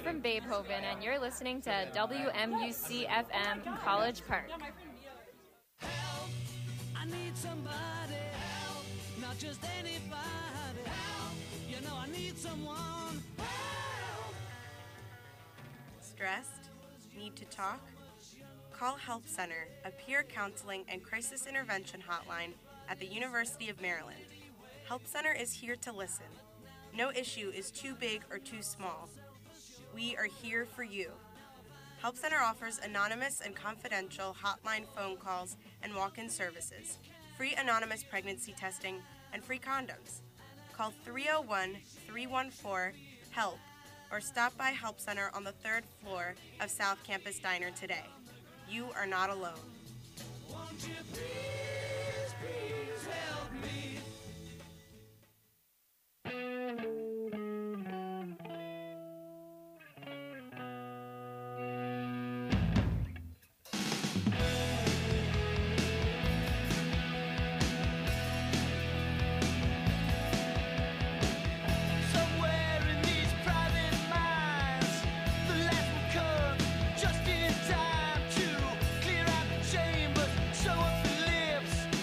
from Beethoven, and you're listening to WMUC-FM College Park. Help, I need somebody. Help, not just anybody. Help, you know I need someone. Help. Stressed? Need to talk? Call Help Center, a peer counseling and crisis intervention hotline at the University of Maryland. Help Center is here to listen. No issue is too big or too small. We are here for you. Help Center offers anonymous and confidential hotline phone calls and walk-in services, free anonymous pregnancy testing, and free condoms. Call 301-314-HELP or stop by Help Center on the 3rd floor of South Campus Diner today. You are not alone. Won't you please, please help me? Somewhere in these private minds, the last will come just in time to clear out the chambers, sew up the lips.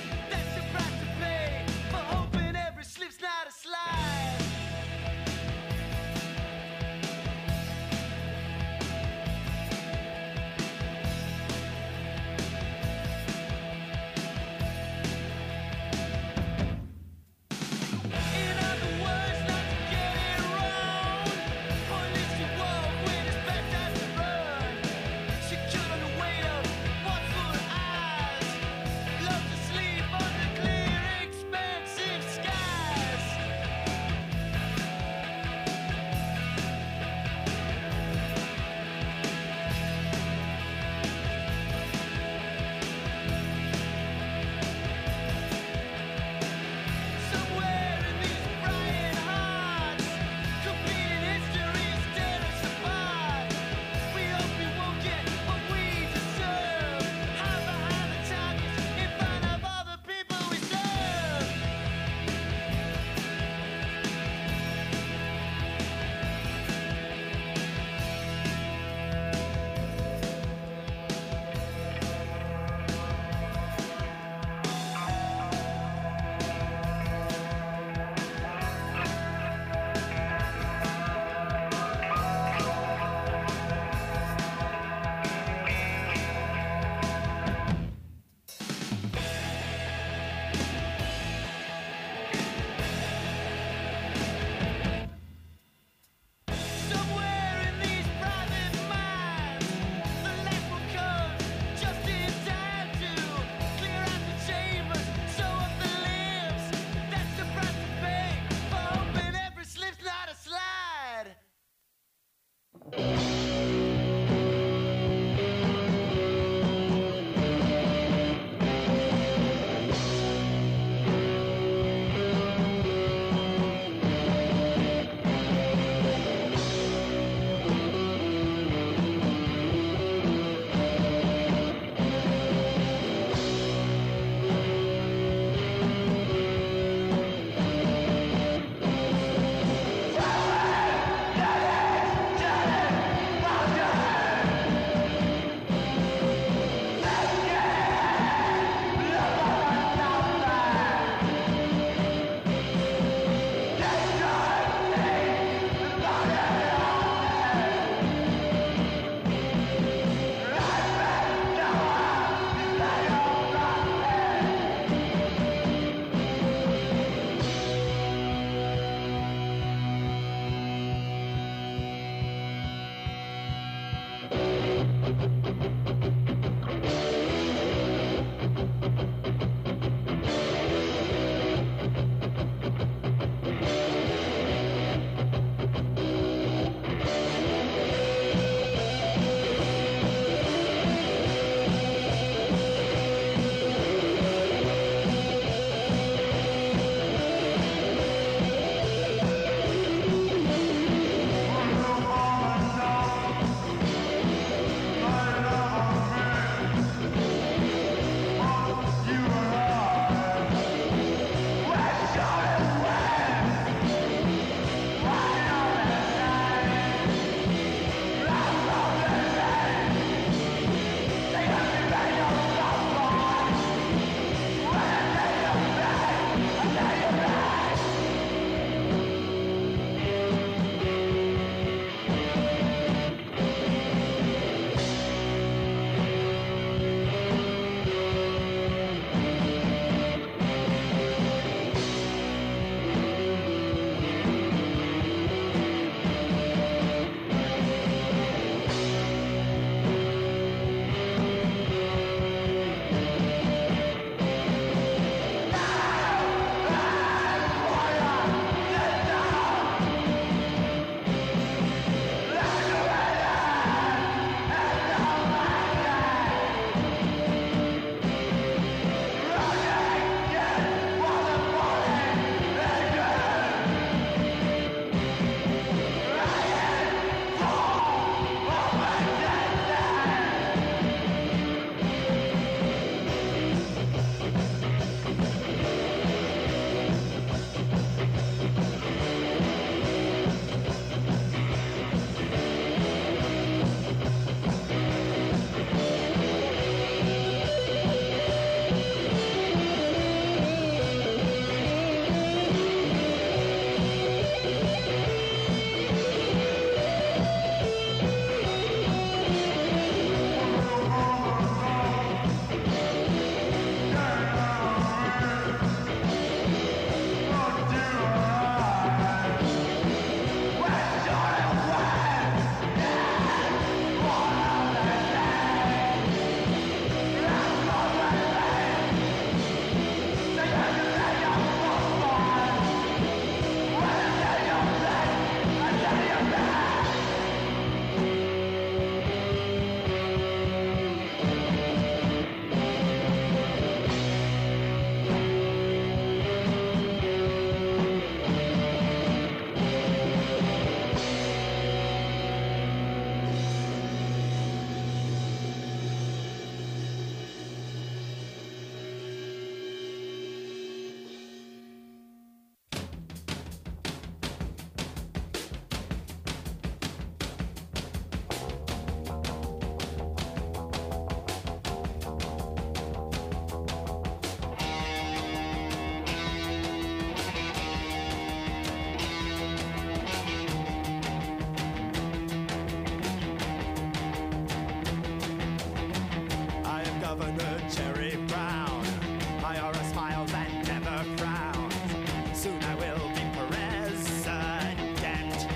Governor Jerry Brown. Ira smiles and never frowns. Soon I will be president.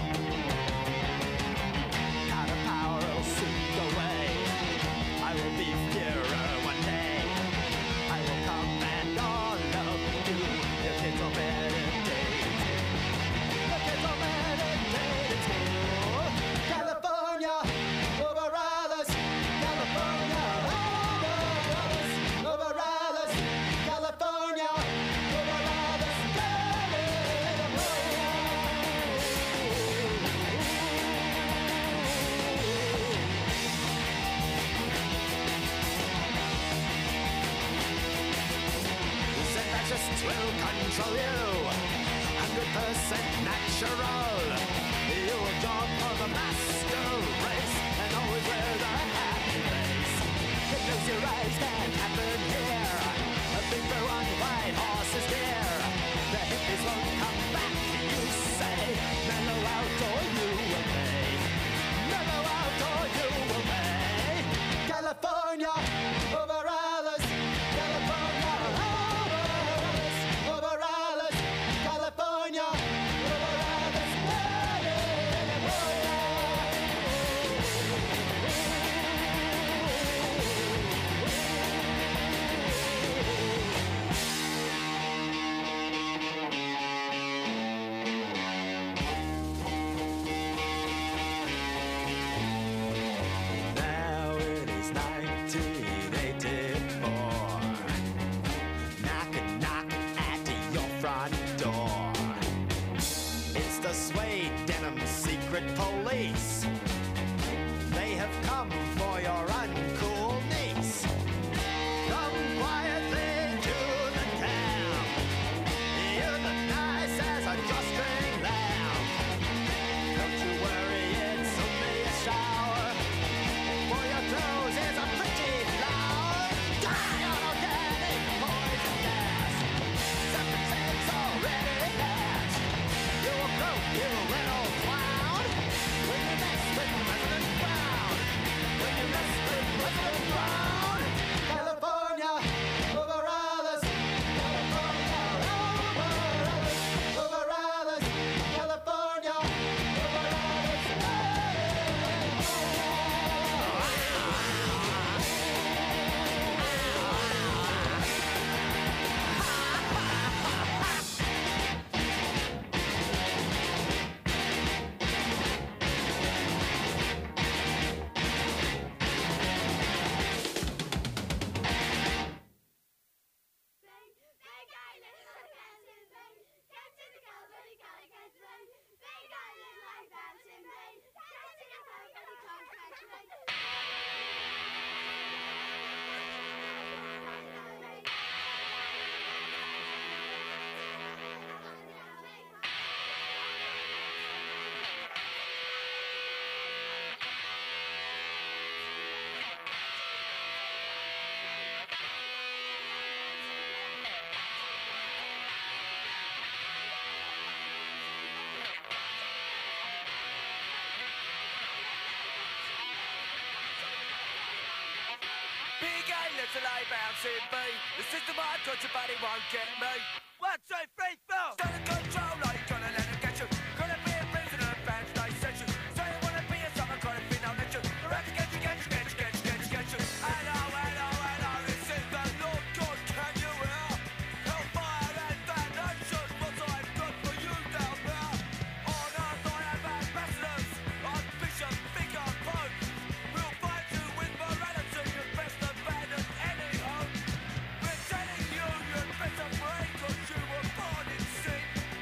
Out of power will soon go away. I will be Führer one day. I will command all of you. Your kids will meditate. Your kids will meditate in school. California, over others. California, over others. California, over others. Syntaxis will control you, 100% natural. You will jump for the master race and always wear the happy face. To close your eyes can't happen here. A big blue on white horse is there. The hippies won't come back, you say. Mellow out or you will pay. Mellow out or you will pay. California, over others. California, over others. California, over others. Now it is 1984. Knock at your front door. It's the suede denim secret police. They have come for your uncool niece. Come quietly to the town. You're the nice as a drawstring lamb. Don't you worry, it's only a shower. For your clothes is a pretty flower. Die on organic poison gas. Septic's already hatched. You will grow, you little clown. When you mess with President Brown. When you mess with President Brown. California, over others. California, over others. California, over Big A, little A, bouncing B. The system I got you, but it won't get me. 1, 2, 3, 4. Stand in control, like you gonna let it get you. Gonna be a prisoner of fans, they set you. So you wanna be a summer kind of thing, I'll let you. The rats get you. Hello, this is the Lord God, can you hear? Hellfire and damnation, what I've done for you down there. On earth I have ambassadors, Archbishop, Vicar, Pope. We'll fight you with morality, you best abandon any hope. We're telling you, you'd better pray, 'cause you were born in sin.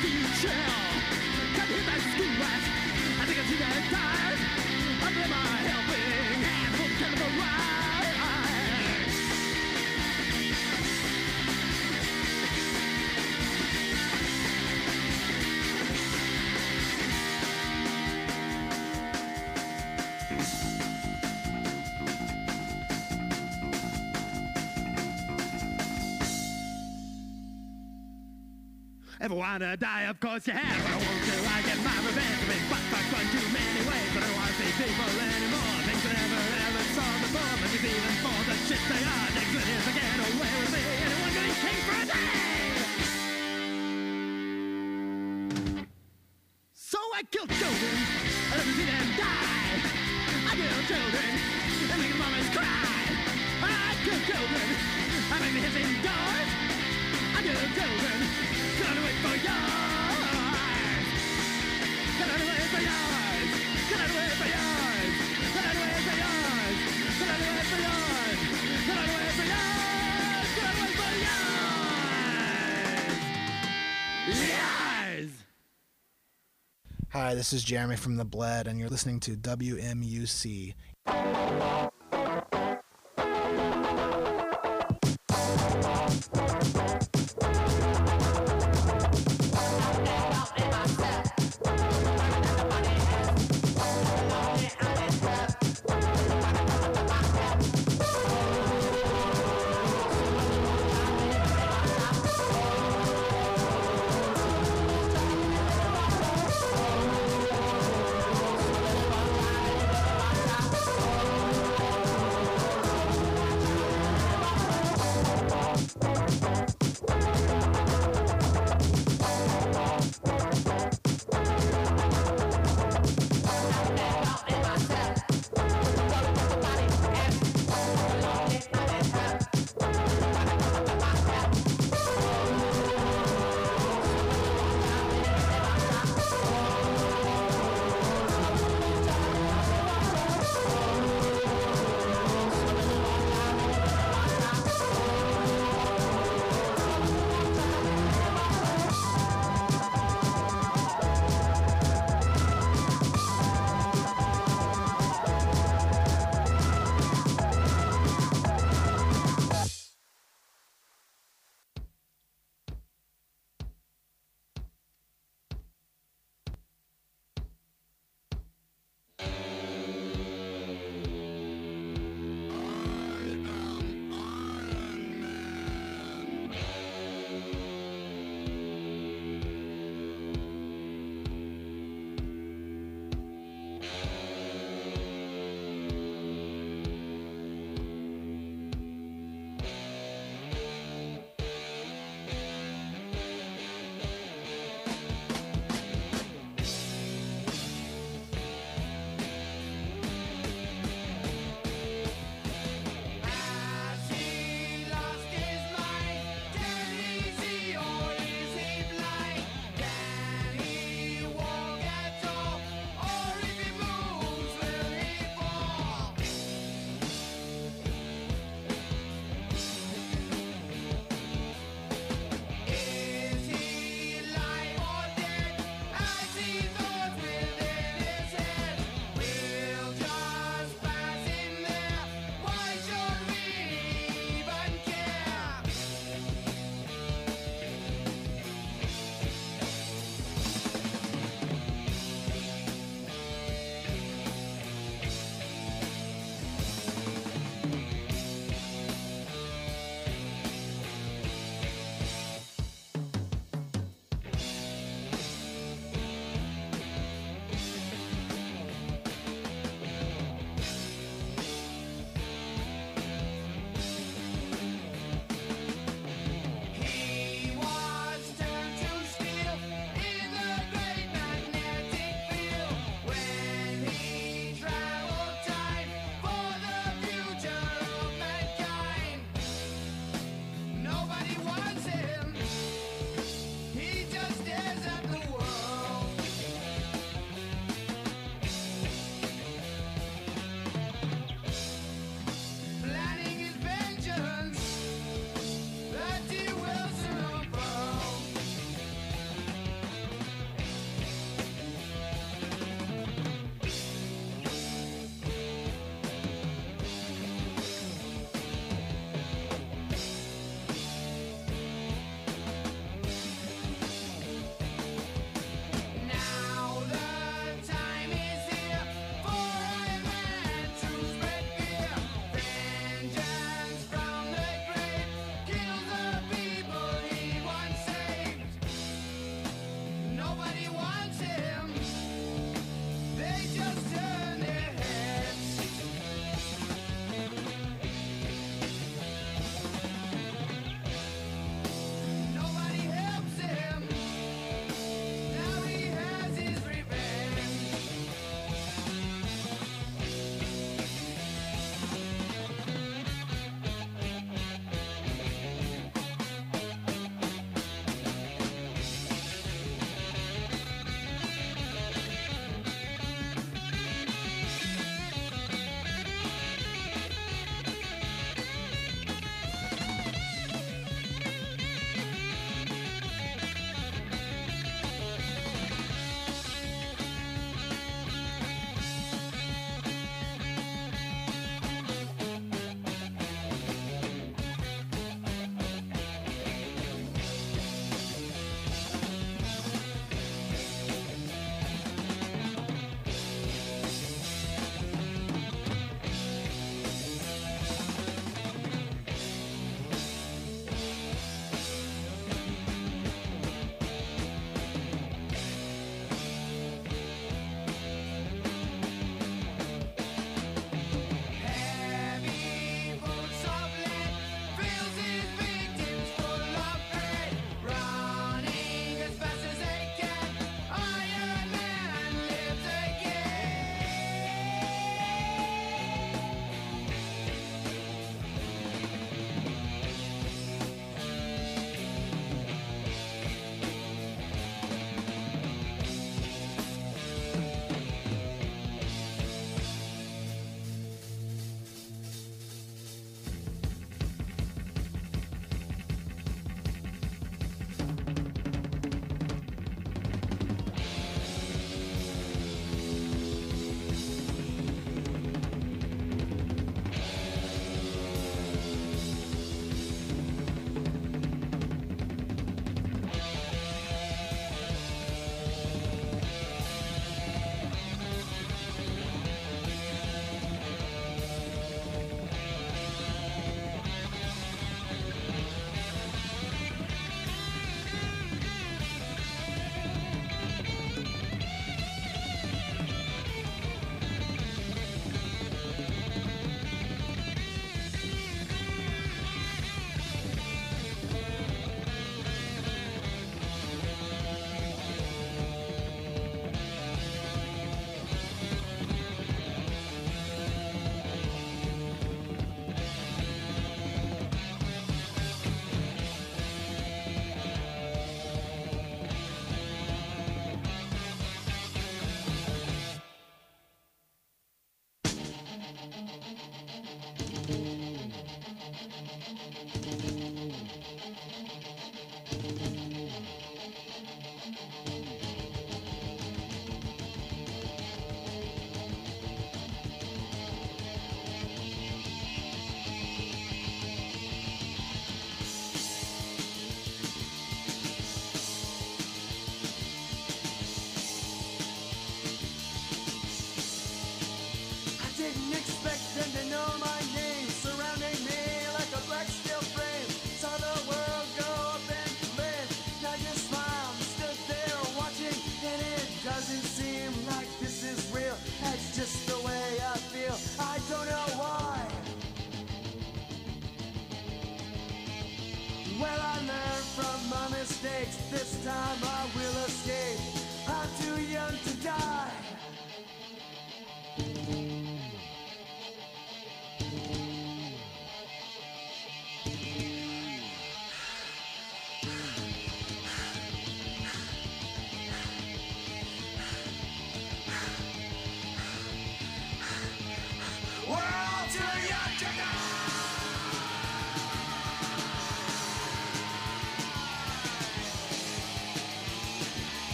Ever wanna die? Of course you have. But I won't do. I get my revenge. I've been fucked one too many ways. But I don't wanna see people anymore. Things I never saw before. But you see them for the shit they are. Next minute to get away with me. Anyone gonna king for a day? So I kill children. I never see them die. I kill children. I make mamas cry. I kill children. I make the hits indoors. I kill children. Gotta wait for yours. Gotta wait for yours. Gotta wait for yours. Gotta wait for yours. Gotta wait for yours. Gotta wait for yours. Gotta wait for yours. Yes. Hi, this is Jeremy from The Bled, and you're listening to WMUC.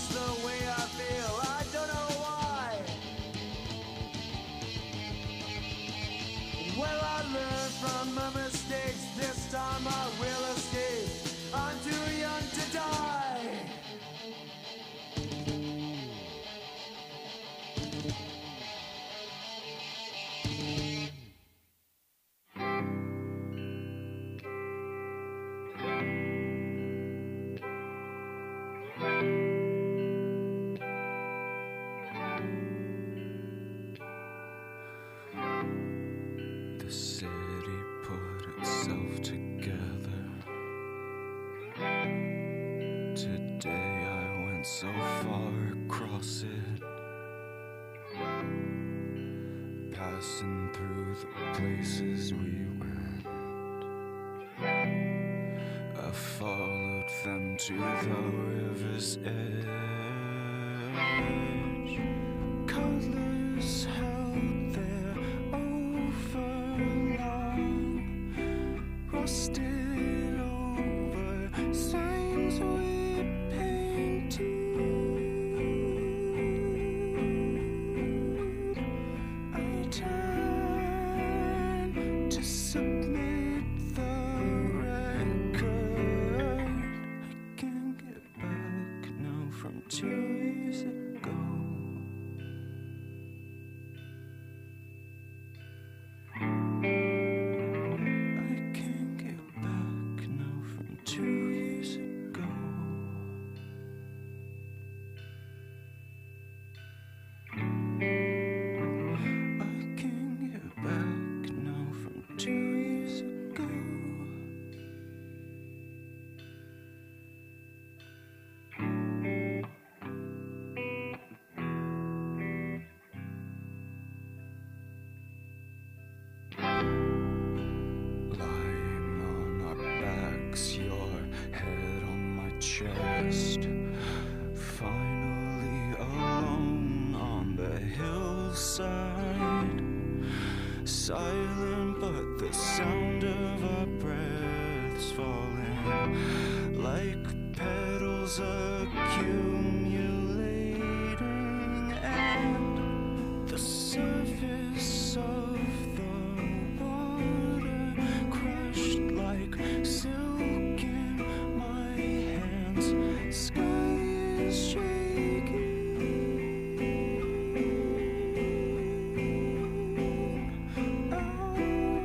just the way I feel. I don't know why. Well, I learned from my mistakes. This time I will escape. I'm too young to die. The city put itself together. Today I went so far across it, passing through the places we went. I followed them to the river's edge. Colors held there overlong, rusted over signs we painted. I turned to submit the record. I can't get back now from 2 years ago. I can't get back now from 2 years ago. I can't get back now from 2 years ago. Lying on our backs, your head on my chest. Finally alone on the hillside. Silent, but the sound of our breaths falling like petals accumulating, and the surface of the water crushed like silk in my hands. Sky is shaking. Out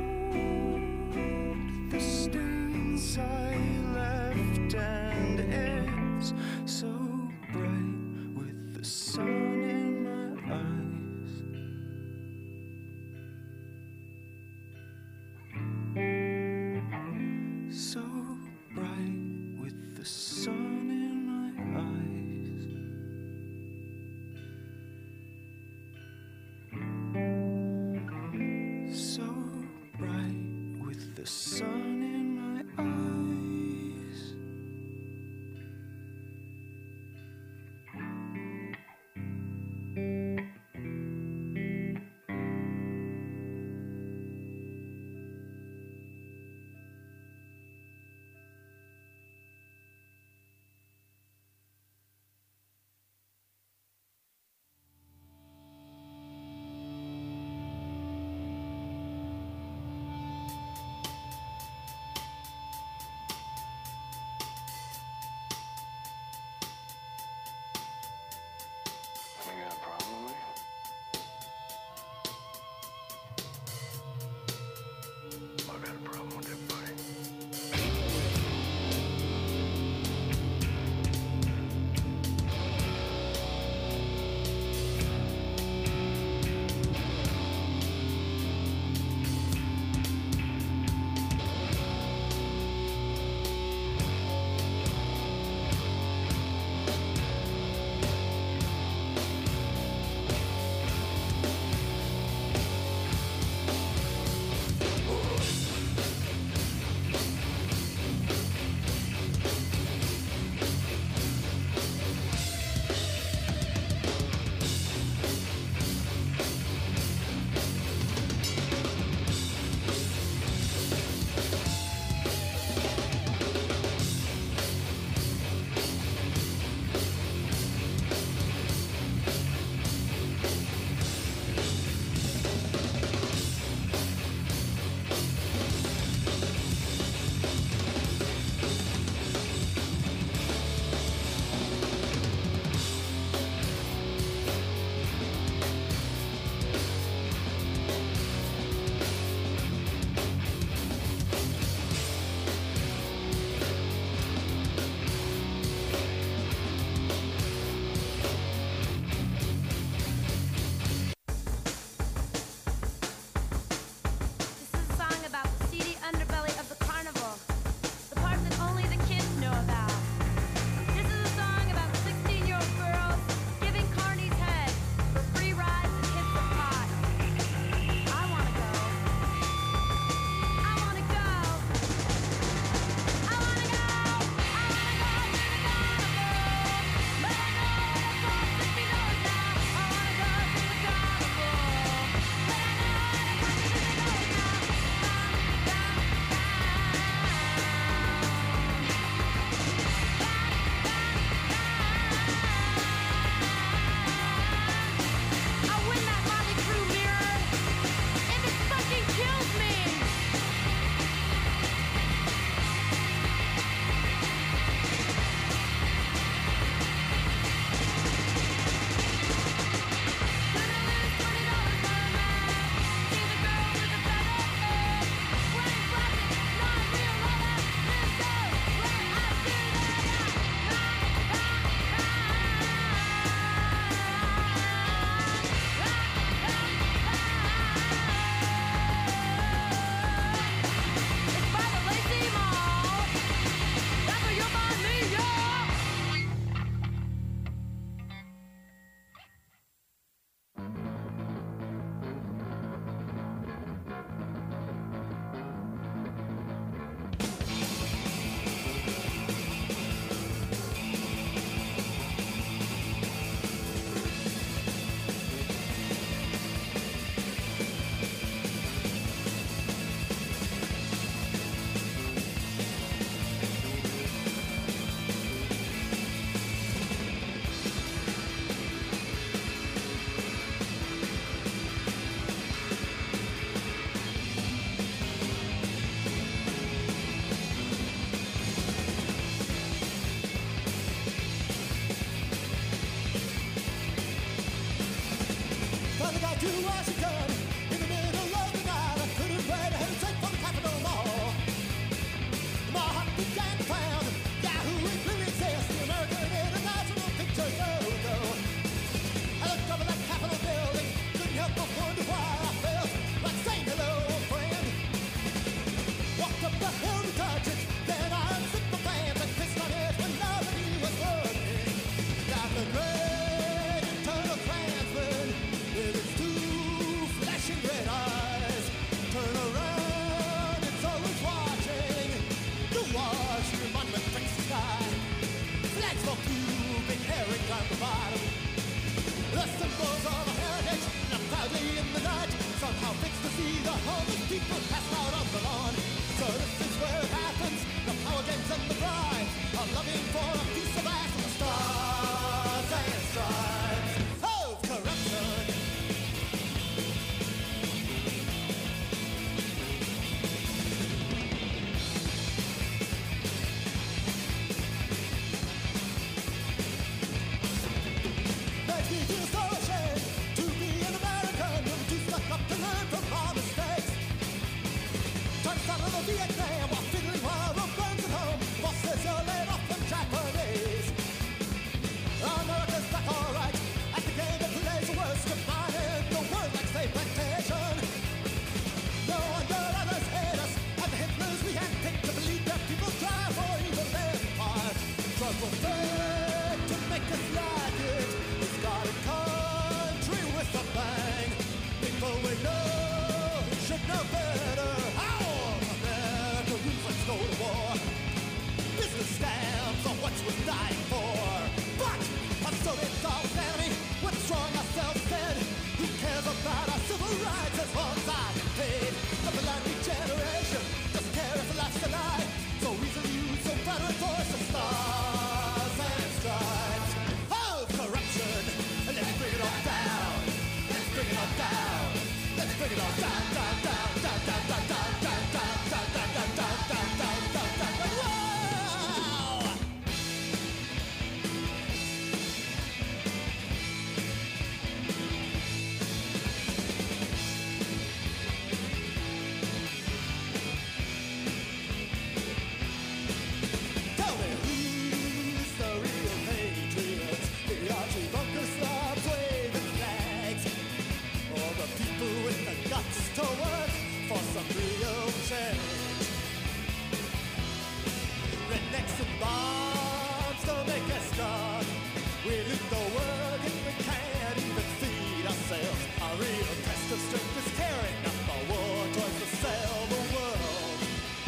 the stains I left, and it's so bright with the sun in my eyes. So bright with the sun in my eyes. So bright with the sun in my eyes. the bride, are loving for a piece of ass in the stars and stripes of corruption. Makes me feel so ashamed to be an American and too stuck up to learn from our mistakes. Trying to start on the Vietnam while fiddling while the burns at home. Boss says you're laid off from Japanese. America's back alright at the game that plays the worst combined in the world like slave plantation. No wonder others hate us and the Hitlers we handpicked to believe that people try for evil empire. Drugs will fake to make us like it. It's got a country with a bang. People we know should know better. How America rules, let's go to war. Business scams are what's worth dying for. But our Soviets are the enemy. We're strong ourselves dead. Who cares about our civil rights as long as I get paid? The bloody generation doesn't care if the life's a lie. So easily used, so better enforce the stars and stripes of corruption. Let's bring it all down. Let's bring it all down. Let's bring it all down, down, down, down, down, down, down, down, down, down, down, down, down, down, down, down, down, down. Wow! Tell me who's the real patriots? The Archie Bunker slobs waving flags, or the people with the guts to work for some real change? Rednecks and bombs don't make us strong. We loot the world and we can't even feed ourselves. Our real test of strength is tearing up our war toys to sell the world.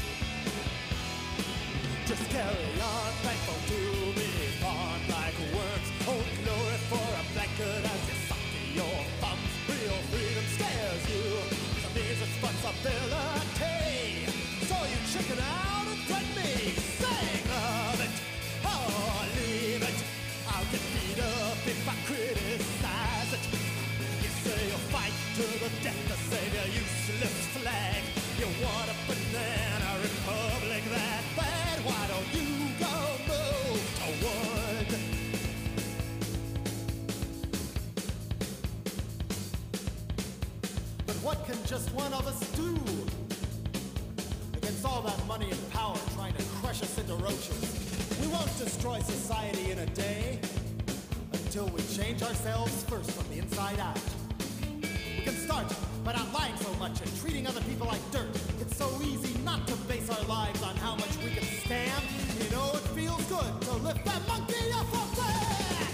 Just carry on, thankful to be born like worms. Old glory for a blanket as you suck to your thumbs. Real freedom scares you, some means responsibility. So you chicken out and threaten me, saying love it or leave it. I'll get beat up if I criticize it. You say you'll fight to the death to save your useless flag. You want a banana republic that bad? Why don't you go move to wood? But what can just one of us do against all that money and power trying to crush us into roaches? We won't destroy society in a day until we change ourselves first from the inside out. We can start by not lying so much and treating other people like dirt. It's so easy not to base our lives on how much we can stand. You know it feels good to lift that monkey off our back.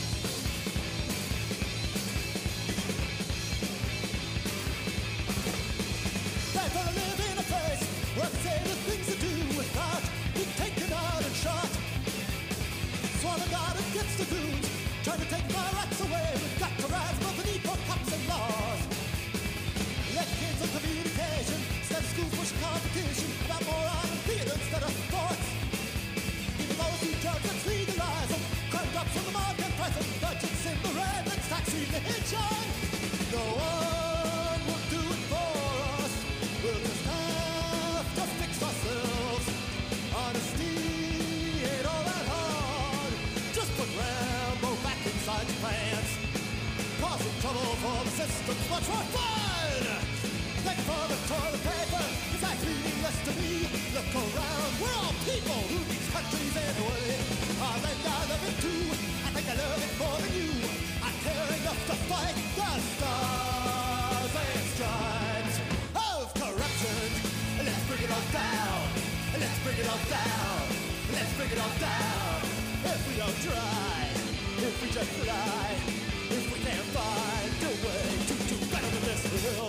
They're gonna live in a place where they say the things to do without being taken out and shot. Swallow God against the goons, trying to take my rights away. We've got to rise above the need for cops and laws. Let kids on communication instead of schools push competition about moron and theater instead of sports. Even those who drugs, let's legalize them. Crime drops from the market price and budgets in the red. Let's tax religion. No one will do it for us. We'll just have to fix ourselves. Honesty ain't all that hard. Just put Rambo back inside your pants. Causing trouble for the system's much more fun. Thank you for the toilet paper. It's like meaningless to me. Look around, we're all people who these countries anyway. Our land I love it too. I think I love it more than you. I care enough to fight the stars and stripes of corruption. Let's bring it all down. Let's bring it all down. Let's bring it all down. If we don't try, if we just lie, if we can't find a way to do better than this, we will.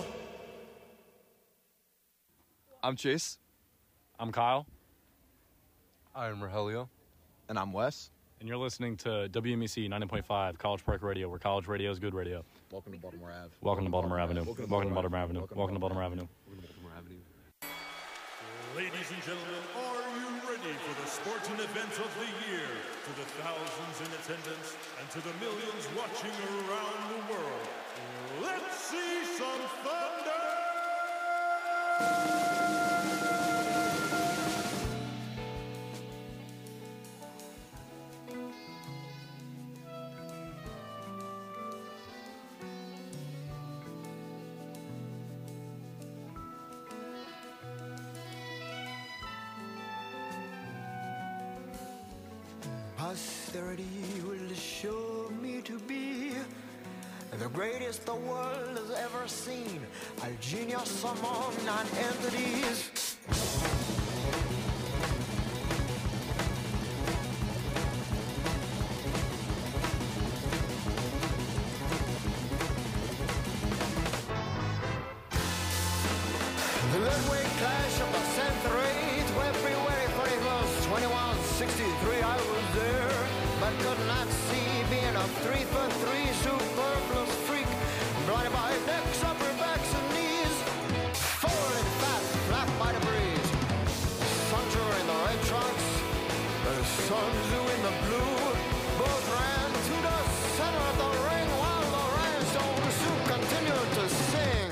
I'm Chase. I'm Kyle. I'm Rogelio. And I'm Wes. And you're listening to WMEC 90.5 College Park Radio, where college radio is good radio. Welcome to Baltimore Ave. Welcome to Baltimore Avenue. Welcome to Baltimore Avenue. Welcome to Baltimore Avenue. Welcome to Baltimore Avenue. Ladies and gentlemen, are you ready ready for the sporting event of the year. To the thousands in attendance and to the millions watching around the world, let's see some thunder! Posterity will show me to be the greatest the world has ever seen, a genius among non-entities. The Ludwig clash of the century, February 31st, 2163, I was there, but could not see, being a 3'3" superfluous freak, blinded by necks, upper backs, and knees, falling fat, flapped by the breeze. Sancho in the red trunks, the Sun Tzu in the blue, both ran to the center of the ring while the rhinestone Sioux continued to sing.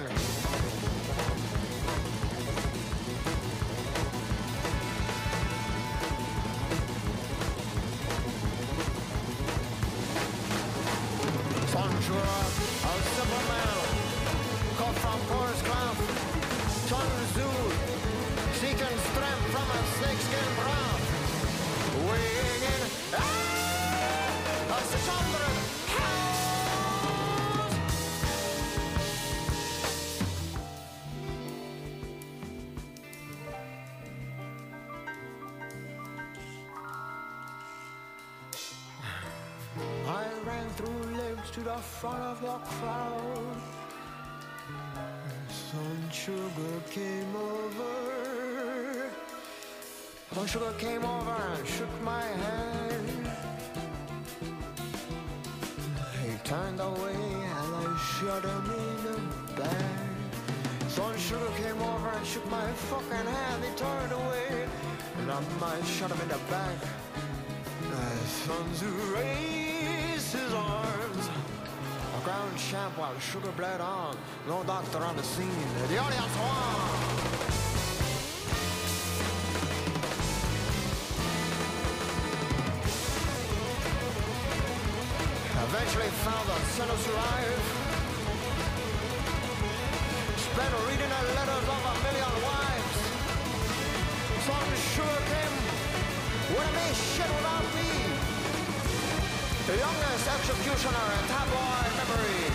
Sancho, a simple man, caught from Forest Cloud. Sun Tzu, seeking strength from a snakeskin brown. Weighing in, a 600 pounds. I ran through legs to the front of the crowd. Sun Sugar came over. Sun Sugar came over and shook my hand. He turned away and I shot him in the back. Sun Sugar came over and shook my fucking hand. He turned away and I shot him in the back. Sun Tzu raised his arms. A ground champ while Sugar bled on. No doctor on the scene. The audience won. Eventually found that Senos alive. Spent reading the letters of a million wives. Sun Sugar came when I made shit without me. The youngest executioner in tabloid memory.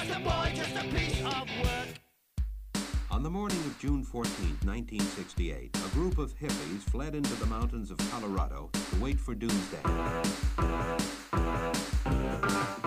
Was the boy just a piece of work? On the morning of June 14, 1968, a group of hippies fled into the mountains of Colorado to wait for doomsday.